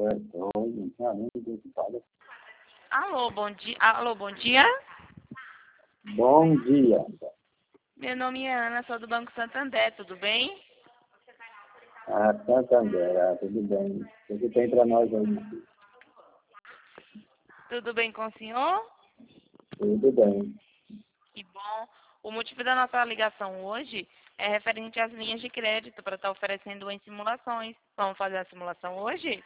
Oi, não tinha nem identificado. Alô, bom dia. Alô, bom dia. Bom dia. Meu nome é Ana, sou do Banco Santander, tudo bem? Santander, tudo bem. O que tem para nós aí? Tudo bem com o senhor? Tudo bem. Que bom. O motivo da nossa ligação hoje é referente às linhas de crédito para estar oferecendo em simulações. Vamos fazer a simulação hoje?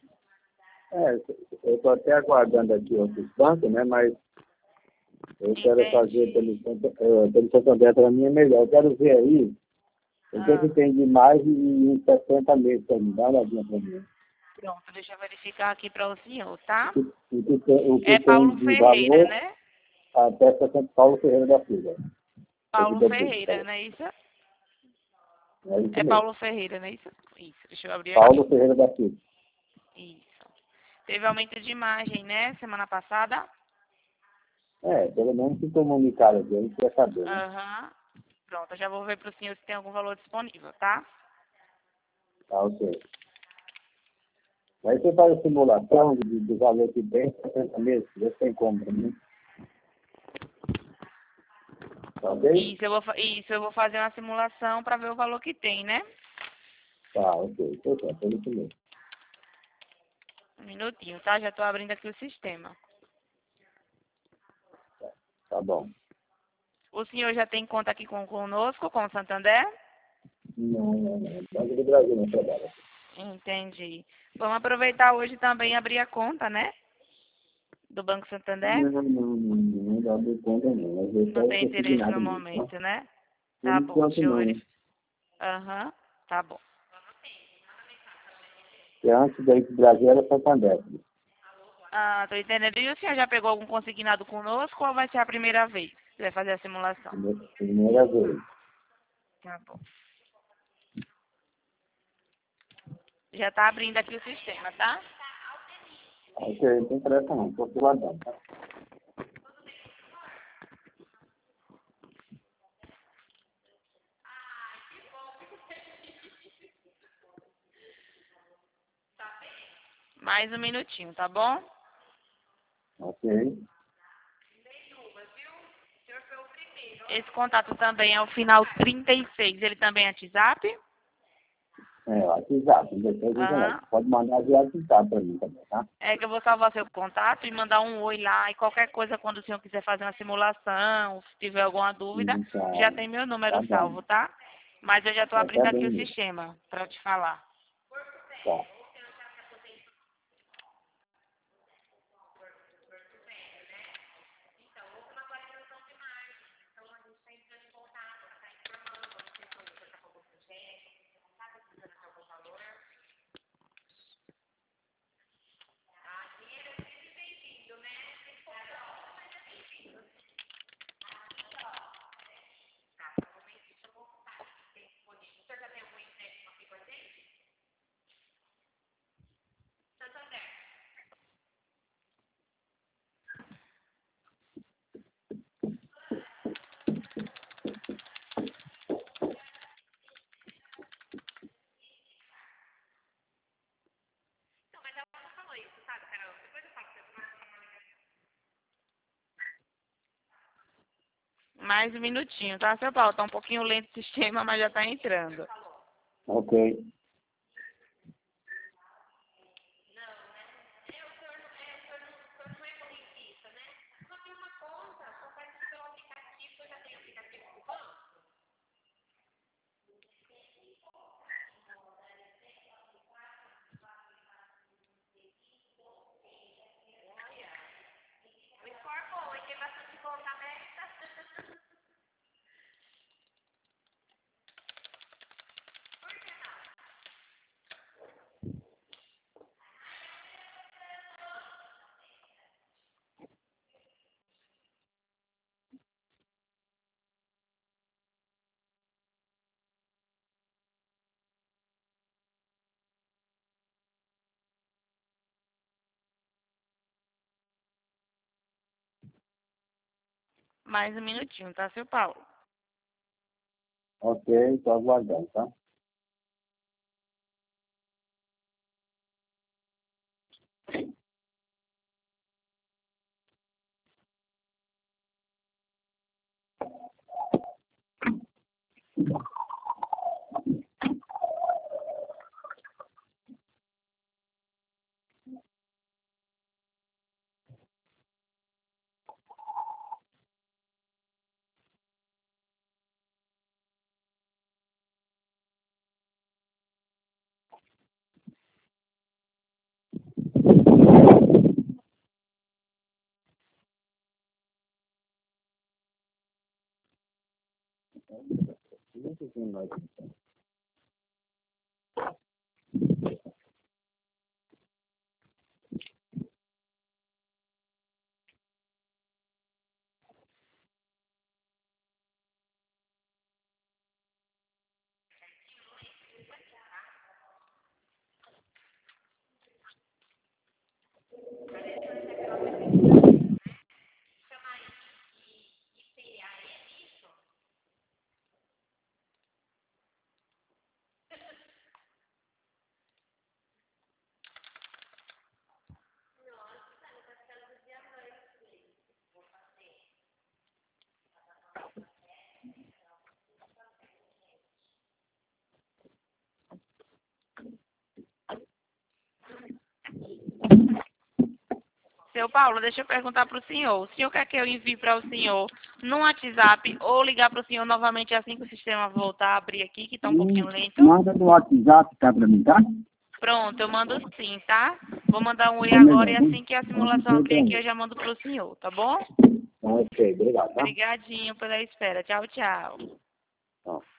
Eu estou até aguardando aqui outros bancos, né? Mas eu quero fazer pelo Santander, para mim é melhor. Eu quero ver aí o que tem de mais em 60 meses para me dar uma olhadinha para mim. Pronto, deixa eu verificar aqui para o senhor, tá? O que É tem Paulo de Ferreira, valor né? até 60 Paulo Ferreira da Silva. Paulo Ferreira, não é isso? É isso É mesmo. Paulo Ferreira, não é isso? Isso, deixa eu abrir Paulo aqui. Ferreira da Silva. Isso. Teve aumento de imagem, né? Semana passada? Pelo menos se comunicaram aqui, a gente quer saber, né? Aham. Pronto, eu já vou ver para o senhor se tem algum valor disponível, tá? Tá, ok. Aí você faz a simulação do valor que tem, 60 meses, vê se tem como pra mim. Tá ok? Isso, eu vou fazer uma simulação para ver o valor que tem, né? Tá, ok. Então, é isso mesmo. Um minutinho, tá? Já estou abrindo aqui o sistema. Tá bom. O senhor já tem conta aqui conosco, com o Santander? Não. Banco do Brasil não trabalha. Entendi. Vamos aproveitar hoje também e abrir a conta, né? Do Banco Santander? Não dá de conta não. Às vezes Não eu tem consegui interesse no nada mesmo, tá? momento, né? Por Tá bom, enquanto deixa eu não, né? verificar. Aham, tá bom. Porque antes daí do Brasil era Santander. Ah, tô entendendo. E o senhor já pegou algum consignado conosco ou vai ser a primeira vez que vai fazer a simulação? Primeira vez. Tá bom. Já tá abrindo aqui o sistema, tá? Ok, não tem pressa não, tô guardando, tá? Mais um minutinho, tá bom? Ok. Esse contato também é o final 36. Ele também é WhatsApp? WhatsApp, depois Aham. pode mandar via WhatsApp para mim também, tá? É que eu vou salvar seu contato e mandar um oi lá. E qualquer coisa, quando o senhor quiser fazer uma simulação, se tiver alguma dúvida, já tem meu número Tá bom. salvo, tá? Mas eu já tô abrindo Tá aqui bem o mesmo. sistema para te falar. Tá. Mais um minutinho, tá, seu Paulo? Tá um pouquinho lento o sistema, mas já tá entrando. Ok. Mais um minutinho, tá, seu Paulo? Ok, estou aguardando, tá? Muito bem, nós. Seu Paulo, deixa eu perguntar para o senhor. O senhor quer que eu envie para o senhor no WhatsApp ou ligar para o senhor novamente assim que o sistema voltar a abrir aqui, que está um pouquinho lento? Manda no WhatsApp, tá pra mim, tá? Pronto, eu mando sim, tá? Vou mandar um oi Tá agora e melhor, assim que a simulação abrir aqui eu já mando para o senhor, tá bom? Ok, obrigado, tá? Obrigadinho pela espera. Tchau, tchau. Ó.